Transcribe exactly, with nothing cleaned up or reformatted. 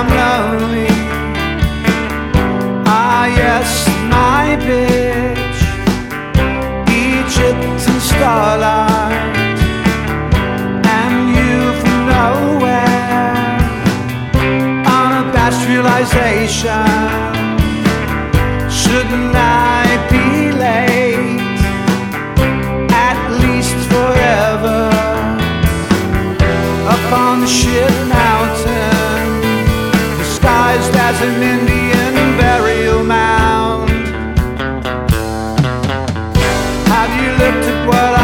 I'm lonely. Ah yes, my bitch, Egypt and starlight, and you from nowhere, unabashed realization. Shouldn't I be late, at least forever, up on the shit mountain, disguised as an Indian burial mound? Have you looked at what I